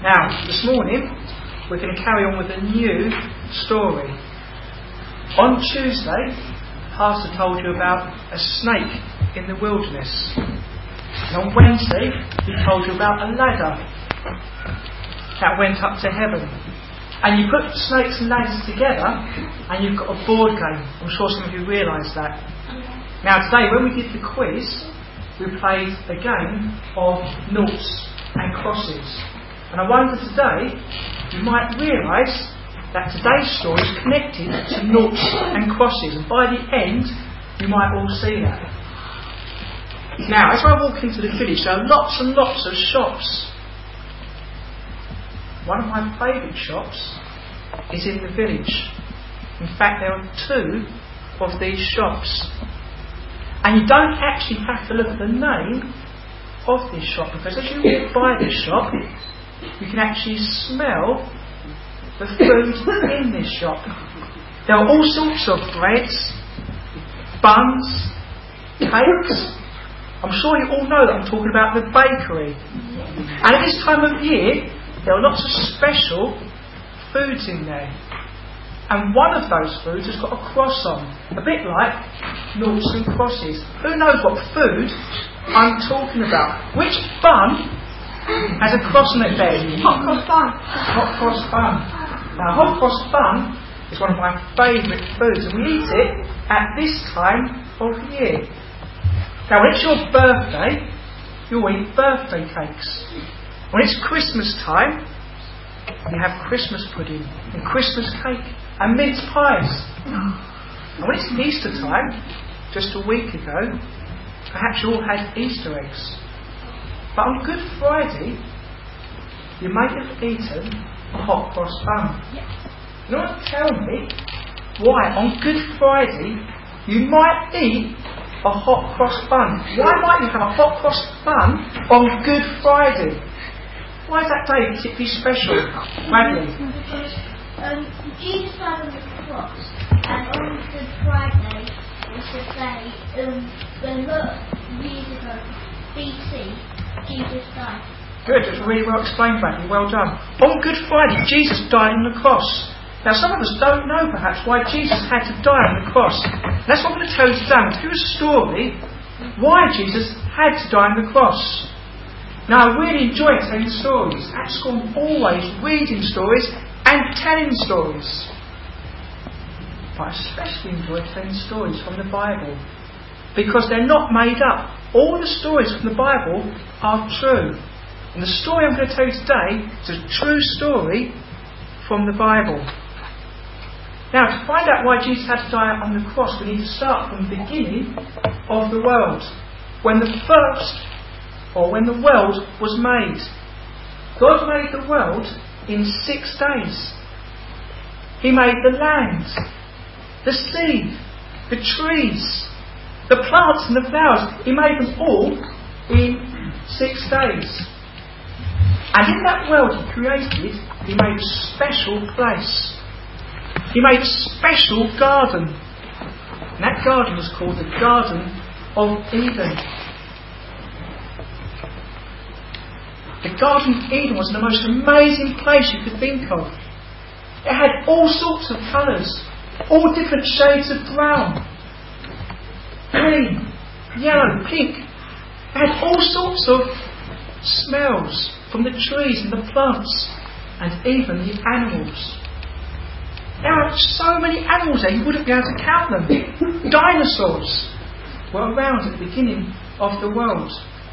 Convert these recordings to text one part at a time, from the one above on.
Now, this morning, we're going to carry on with a new story. On Tuesday, Pastor told you about a snake in the wilderness. And on Wednesday, he told you about a ladder that went up to heaven. And you put snakes and ladders together, and you've got a board game. I'm sure some of you realise that. Now today, when we did the quiz, we played a game of noughts and crosses. And I wonder today, you might realise that today's story is connected to noughts and crosses. And by the end, you might all see that. Now, as I walk into the village, there are lots and lots of shops. One of my favourite shops is in the village. In fact, there are two of these shops. And you don't actually have to look at the name of this shop, because as you walk by this shop, you can actually smell the food in this shop. There are all sorts of breads, buns, cakes. I'm sure you all know that I'm talking about the bakery. And at this time of year, there are lots of special foods in there. And one of those foods has got a cross on, a bit like noughts and crosses. Who knows what food I'm talking about? Which bun has a cross on it there? Hot cross bun. Hot cross bun. Now, hot cross bun is one of my favourite foods, and we eat it at this time of year. Now, when it's your birthday, you'll eat birthday cakes. When it's Christmas time, you have Christmas pudding and Christmas cake and mince pies. And when it's Easter time, just a week ago, perhaps you all had Easter eggs. But on Good Friday, you may have eaten a hot cross bun. You want to tell me why on Good Friday you might eat a hot cross bun? Why might you have a hot cross bun on Good Friday? Why is that day particularly special? Madeline? Because Jesus died on the cross, and on Good Friday is the day when years ago, BC, Jesus died. Good, that's really well explained, Madeline. Well done. On Good Friday, Jesus died on the cross. Now, some of us don't know perhaps why Jesus had to die on the cross. And that's what I'm going to tell you today. I'm going to tell you a story why Jesus had to die on the cross. Now, I really enjoy telling stories. At school, I'm always reading stories and telling stories. But I especially enjoy telling stories from the Bible, because they're not made up. All the stories from the Bible are true. And the story I'm going to tell you today is a true story from the Bible. Now, to find out why Jesus had to die on the cross, we need to start from the beginning of the world. When the world was made. God made the world in 6 days. He made the land, the sea, the trees, the plants and the flowers. He made them all in 6 days. And in that world he created, he made a special place. He made a special garden. And that garden was called the Garden of Eden. The Garden of Eden was the most amazing place you could think of. It had all sorts of colours, all different shades of brown, green, yellow, pink. It had all sorts of smells from the trees and the plants and even the animals. There are so many animals there you wouldn't be able to count them. Dinosaurs were around at the beginning of the world.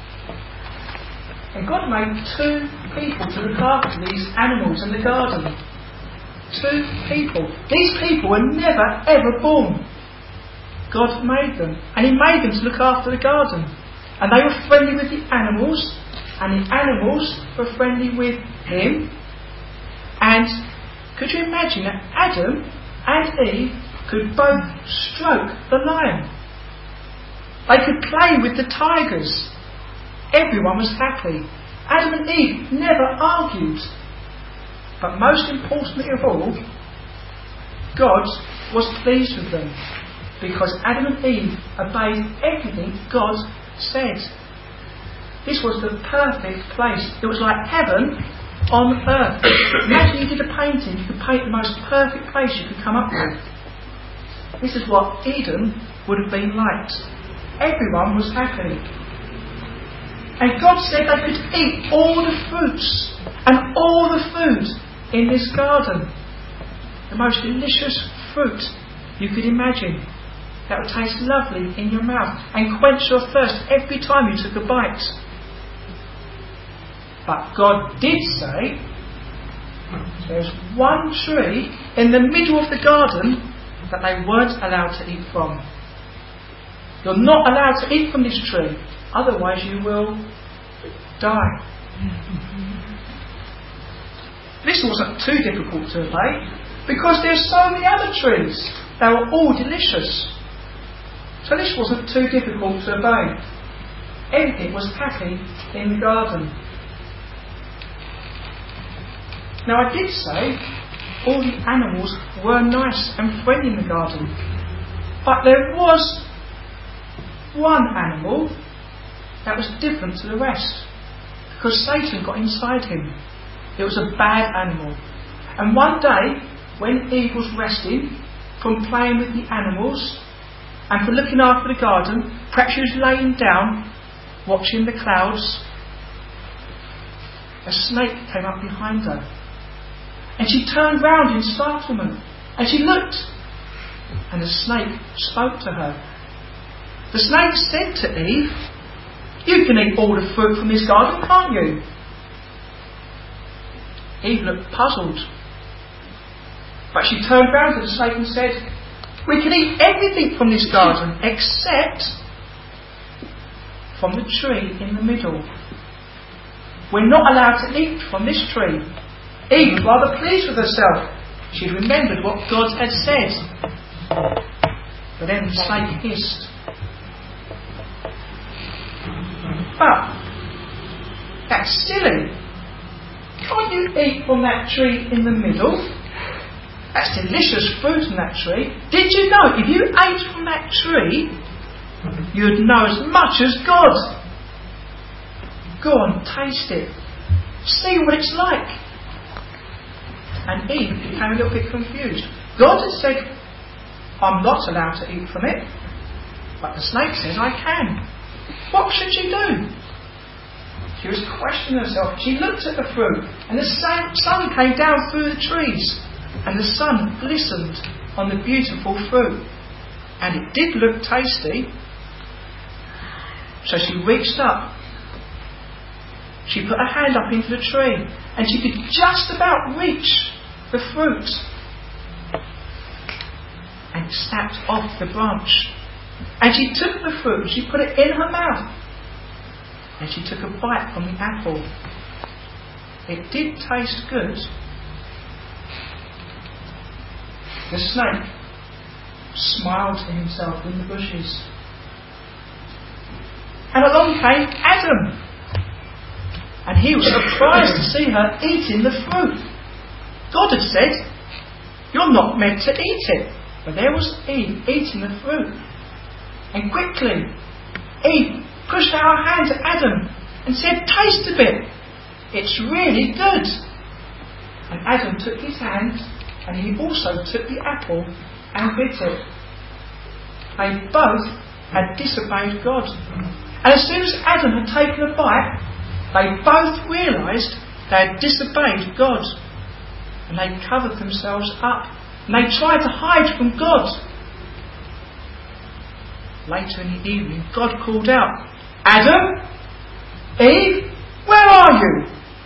And God made 2 people to look after these animals in the garden. 2 people. These people were never ever born. God made them. And He made them to look after the garden. And they were friendly with the animals. And the animals were friendly with Him. And could you imagine that Adam and Eve could both stroke the lion? They could play with the tigers. Everyone was happy. Adam and Eve never argued. But most importantly of all, God was pleased with them, because Adam and Eve obeyed everything God said. This was the perfect place. It was like heaven on earth. Imagine you did a painting, you could paint the most perfect face you could come up with. This is what Eden would have been like. Everyone was happy. And God said they could eat all the fruits and all the food in this garden. The most delicious fruit you could imagine. That would taste lovely in your mouth and quench your thirst every time you took a bite. But God did say, there's one tree in the middle of the garden that they weren't allowed to eat from. You're not allowed to eat from this tree, otherwise you will die. This wasn't too difficult to obey, because there's so many other trees. They were all delicious. So this wasn't too difficult to obey. Everything was happy in the garden. Now I did say all the animals were nice and friendly in the garden, but there was one animal that was different to the rest, because Satan got inside him. It was a bad animal. And one day, when Eve was resting from playing with the animals and from looking after the garden, perhaps she was laying down watching the clouds, a snake came up behind her. And she turned round in startlement, and she looked, and the snake spoke to her. The snake said to Eve, "You can eat all the fruit from this garden, can't you?" Eve looked puzzled, but she turned round to the snake and said, "We can eat everything from this garden except from the tree in the middle. We're not allowed to eat from this tree." Eve was rather pleased with herself. She remembered what God had said. But then the snake hissed. "But that's silly. Can't you eat from that tree in the middle? That's delicious fruit in that tree. Did you know if you ate from that tree, you'd know as much as God? Go on, taste it. See what it's like." And Eve became a little bit confused. God had said, "I'm not allowed to eat from it." But the snake says, "I can." What should she do? She was questioning herself. She looked at the fruit, and the sun came down through the trees, and the sun glistened on the beautiful fruit. And it did look tasty. So she reached up. She put her hand up into the tree, and she could just about reach the fruit. And it snapped off the branch. And she took the fruit and she put it in her mouth. And she took a bite from the apple. It did taste good. The snake smiled to himself in the bushes. And along came Adam. And he was surprised to see her eating the fruit. God had said, "You're not meant to eat it." But there was Eve eating the fruit. And quickly, Eve pushed out her hand to Adam and said, "Taste a bit. It's really good." And Adam took his hand and he also took the apple and bit it. They both had disobeyed God. And as soon as Adam had taken a bite, they both realised they had disobeyed God. And they covered themselves up. And they tried to hide from God. Later in the evening, God called out, "Adam, Eve, where are you?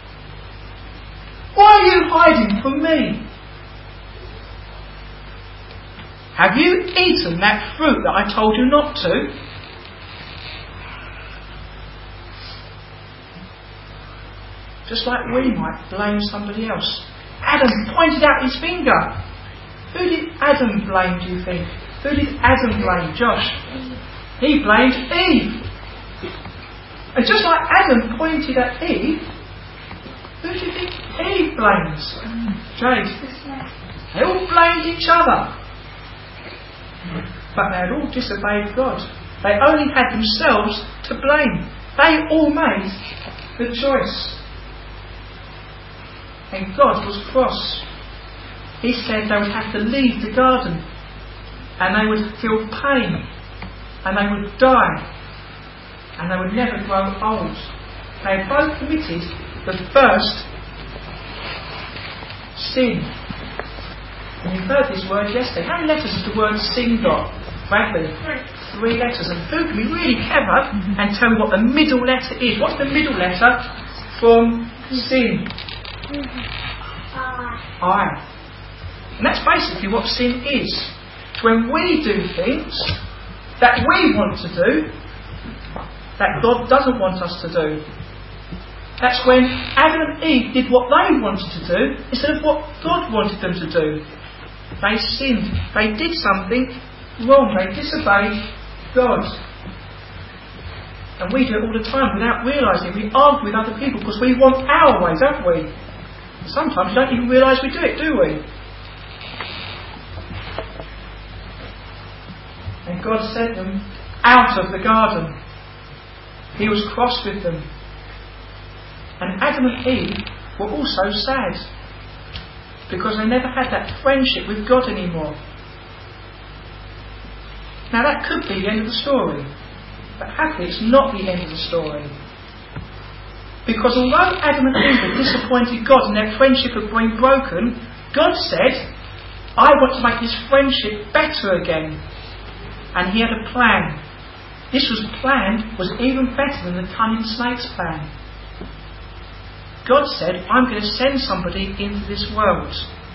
Why are you hiding from me? Have you eaten that fruit that I told you not to?" Just like we might blame somebody else. Adam pointed out his finger. Who did Adam blame, do you think? Who did Adam blame? Josh. He blamed Eve. And just like Adam pointed at Eve, who do you think Eve blames? Jade. They all blamed each other. But they had all disobeyed God. They only had themselves to blame. They all made the choice. and God was cross. He said they would have to leave the garden, and they would feel pain, and they would die, and they would never grow old. They had both committed the first sin. And you heard this word yesterday. How many letters has the word sin got? Bradley? 3 letters. And who can be really clever and tell me what the middle letter is? What's the middle letter from sin? I. And that's basically what sin is. It's when we do things that we want to do that God doesn't want us to do. That's when Adam and Eve did what they wanted to do instead of what God wanted them to do. They sinned. They did something wrong. They disobeyed God. And we do it all the time without realising. We argue with other people because we want our way, don't we? Sometimes we don't even realise we do it, do we? And God sent them out of the garden. He was cross with them. And Adam and Eve were also sad because they never had that friendship with God anymore. Now that could be the end of the story, but happily it's not the end of the story. Because although Adam and Eve had disappointed God and their friendship had been broken, God said, I want to make this friendship better again. And He had a plan. This was even better than the cunning snake's plan. God said, I'm going to send somebody into this world.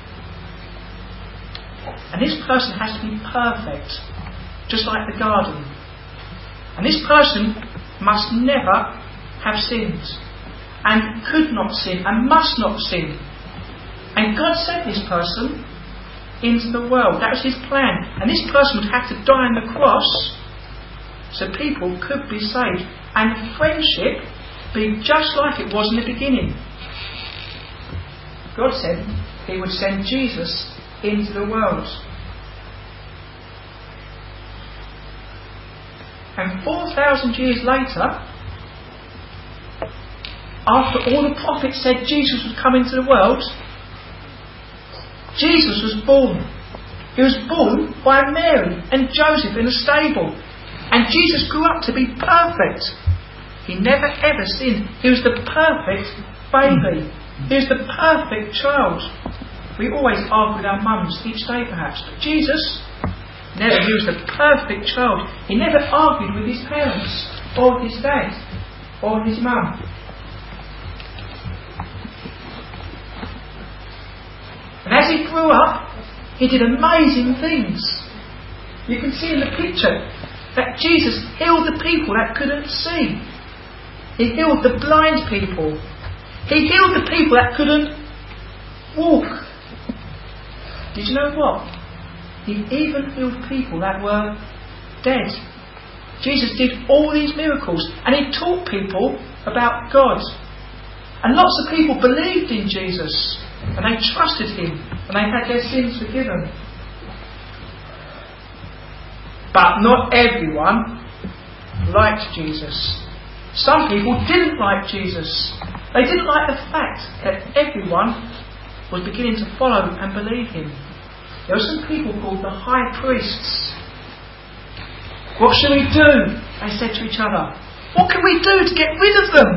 And this person has to be perfect, just like the garden. And this person must never have sinned, and could not sin, and must not sin. And God sent this person into the world. That was His plan. And this person would have to die on the cross so people could be saved. And friendship be just like it was in the beginning. God said He would send Jesus into the world. And 4,000 years later, after all the prophets said Jesus would come into the world, Jesus was born. He was born by Mary and Joseph in a stable. And Jesus grew up to be perfect. He never ever sinned. He was the perfect baby. He was the perfect child. We always argue with our mums each day perhaps. But Jesus, never. He was the perfect child. He never argued with his parents, or with his dad, or with his mum. And as he grew up, he did amazing things. You can see in the picture that Jesus healed the people that couldn't see. He healed the blind people. He healed the people that couldn't walk. Did you know what? He even healed people that were dead. Jesus did all these miracles, and He taught people about God. And lots of people believed in Jesus, and they trusted Him, and they had their sins forgiven. But not everyone liked Jesus. Some people didn't like Jesus. They didn't like the fact that everyone was beginning to follow and believe Him. There were some people called the high priests. What shall we do? They said to each other. What can we do to get rid of them?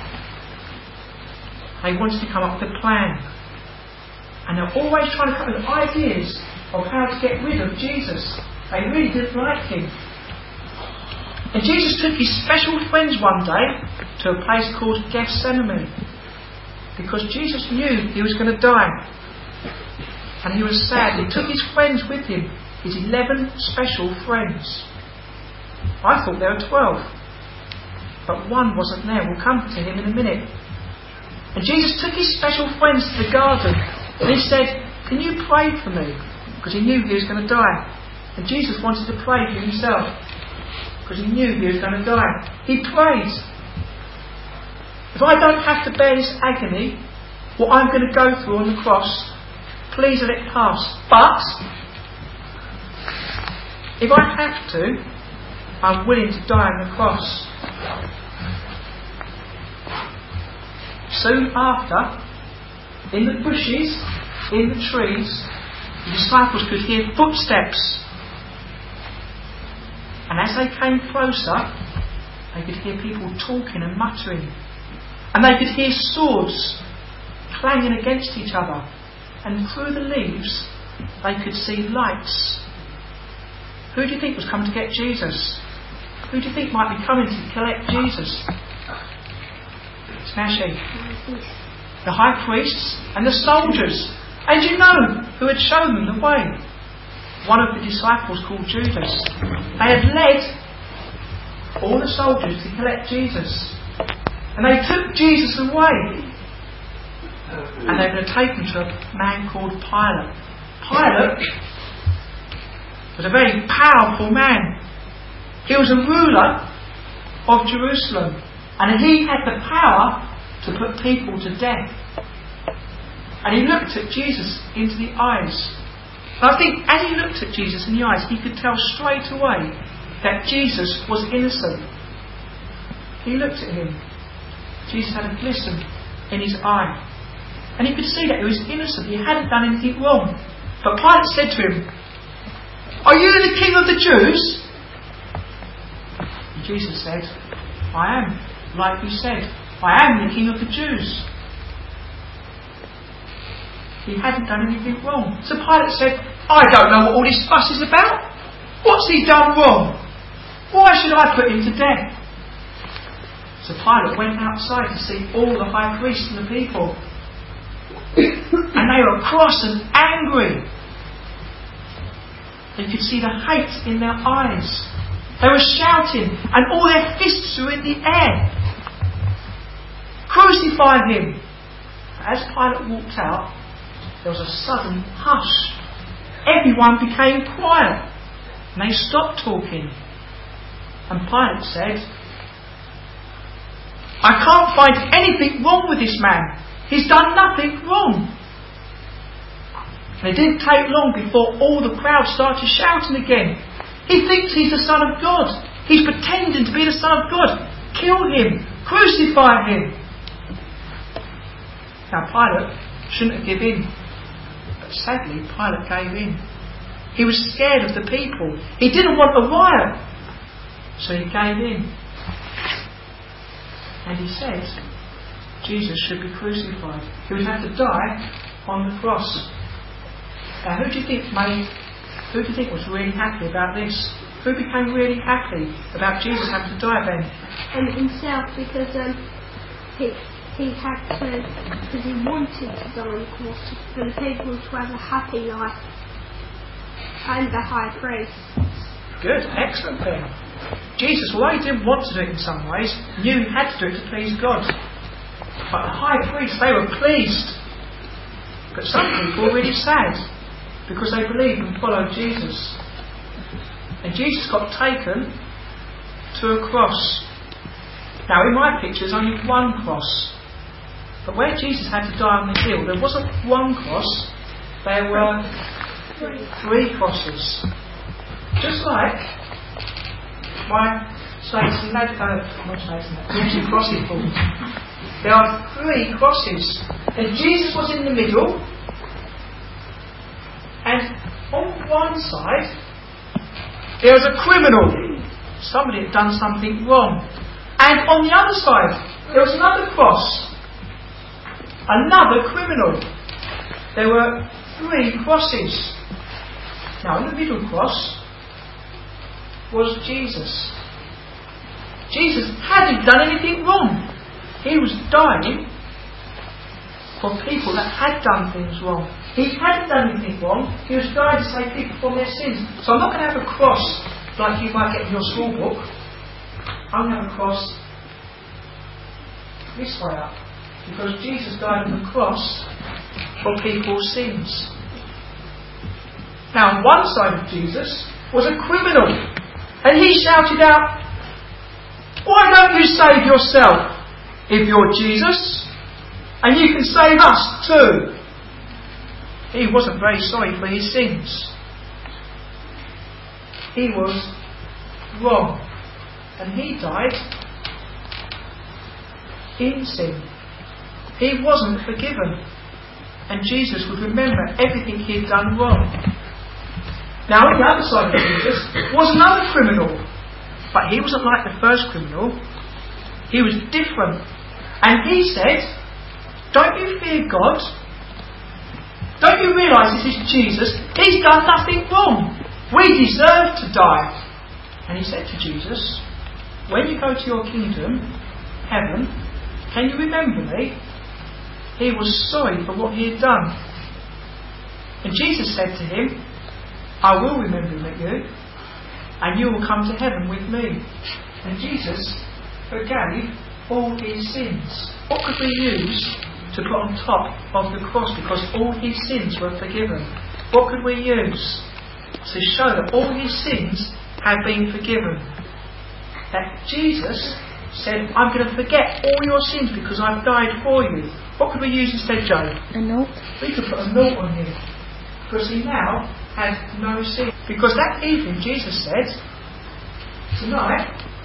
They wanted to come up with a plan. And they're always trying to come up with ideas of how to get rid of Jesus. They really didn't like Him. And Jesus took His special friends one day to a place called Gethsemane. Because Jesus knew He was going to die. And He was sad. He took His friends with Him. His 11 special friends. I thought there were 12. But one wasn't there. We'll come to Him in a minute. And Jesus took His special friends to the garden. And He said, can you pray for me? Because He knew He was going to die. And Jesus wanted to pray for Himself. Because He knew He was going to die. He prayed. If I don't have to bear this agony, what I'm going to go through on the cross, please let it pass. But if I have to, I'm willing to die on the cross. Soon after, in the bushes, in the trees, the disciples could hear footsteps. And as they came closer, they could hear people talking and muttering. And they could hear swords clanging against each other. And through the leaves, they could see lights. Who do you think was coming to get Jesus? Who do you think might be coming to collect Jesus? Smashing. The high priests and the soldiers. And you know who had shown them the way? One of the disciples called Judas. They had led all the soldiers to collect Jesus. And they took Jesus away. And they were going to take him to a man called Pilate. Pilate was a very powerful man. He was a ruler of Jerusalem. And he had the power to put people to death. And he looked at Jesus into the eyes. And I think as he looked at Jesus in the eyes, he could tell straight away that Jesus was innocent. He looked at him. Jesus had a glisten in his eye. And he could see that he was innocent. He hadn't done anything wrong. But Pilate said to him, "Are you the king of the Jews?" And Jesus said, "I am, like you said. I am the king of the Jews." He hadn't done anything wrong. So Pilate said, "I don't know what all this fuss is about. What's he done wrong? Why should I put him to death?" So Pilate went outside to see all the high priests and the people. And they were cross and angry. You could see the hate in their eyes. They were shouting and all their fists were in the air. "Crucify him!" As Pilate walked out, there was a sudden hush. Everyone became quiet. And they stopped talking. And Pilate said, "I can't find anything wrong with this man. He's done nothing wrong." And it didn't take long before all the crowd started shouting again. "He thinks he's the Son of God. He's pretending to be the Son of God. Kill him. Crucify him." Now Pilate shouldn't have given in. But sadly, Pilate gave in. He was scared of the people. He didn't want a riot. So he gave in. And he said Jesus should be crucified. He would have to die on the cross. Now who do you think was really happy about this? Who became really happy about Jesus having to die then? And himself, because he had to, because he wanted to die on the cross for the people to have a happy life, and the high priest. Good, excellent thing. Jesus, although he didn't want to do it in some ways, knew he had to do it to please God. But the high priests, they were pleased. But some people were really sad because they believed and followed Jesus. And Jesus got taken to a cross. Now in my picture there's only one cross. But where Jesus had to die on the hill, there wasn't one cross, there were three crosses. Just like my Slates and two crosses for me. There are three crosses. And Jesus was in the middle. And on one side there was a criminal. Somebody had done something wrong. And on the other side there was another cross. Another criminal. There were three crosses. Now in the middle cross was Jesus. Jesus hadn't done anything wrong. He was dying for people that had done things wrong. He hadn't done anything wrong. He was dying to save people from their sins. So I'm not going to have a cross like you might get in your school book. I'm going to have a cross this way up. Because Jesus died on the cross for people's sins. Now on one side of Jesus was a criminal. And he shouted out, "Why don't you save yourself if you're Jesus? And you can save us too." He wasn't very sorry for his sins. He was wrong. And he died in sin. He wasn't forgiven. and Jesus would remember everything he had done wrong. Now on the other side of Jesus was another criminal, but he wasn't like the first criminal. He was different. And he said, don't you fear God? Don't you realise this is Jesus? He's done nothing wrong. We deserve to die. And he said to Jesus, when you go to your kingdom, heaven, can you remember me? He was sorry for what he had done. And Jesus said to him, I will remember you, and you will come to heaven with me. And Jesus forgave all his sins. What could we use to put on top of the cross, because all his sins were forgiven? What could we use to show that all his sins have been forgiven? That Jesus said, I'm going to forget all your sins because I've died for you. What could we use instead, Joe? A note. We could put a note on him, because he now has no sin. Because that evening Jesus said, tonight,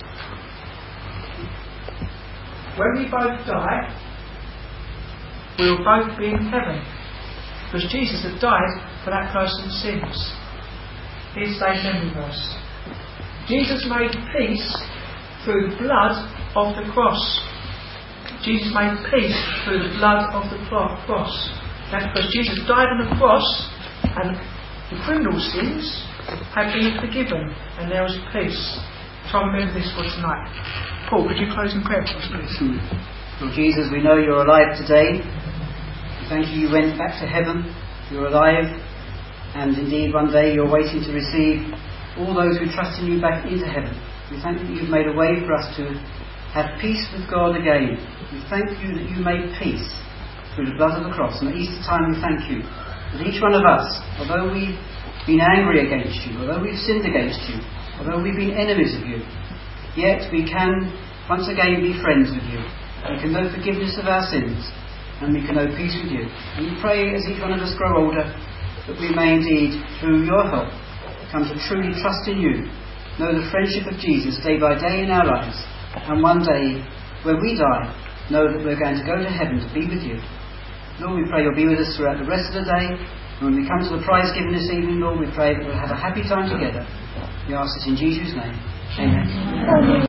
when we both die, we will both be in heaven. Because Jesus had died for that person's sins. Here's today's memory verse. Jesus made peace through the blood of the cross. Jesus made peace through the blood of the cross. That's because Jesus died on the cross, and the criminal sins have been forgiven, and there was peace. Try and remember this for tonight. Paul, could you close in prayer for us, please? Lord Jesus, we know you're alive today. We thank you went back to heaven. You're alive, and indeed one day you're waiting to receive all those who trust in you back into heaven. We thank you that you've made a way for us to have peace with God again. We thank you that you made peace through the blood of the cross. And at Easter time we thank you that each one of us, although we've been angry against you, although we've sinned against you, although we've been enemies of you, yet we can once again be friends with you. We can know forgiveness of our sins, and we can know peace with you. And we pray as each one of us grow older, that we may indeed, through your help, come to truly trust in you, know the friendship of Jesus day by day in our lives, and one day, when we die, know that we're going to go to heaven to be with you. Lord, we pray you'll be with us throughout the rest of the day. And when we come to the prize given this evening, Lord, we pray that we'll have a happy time together. We ask this in Jesus' name. Amen.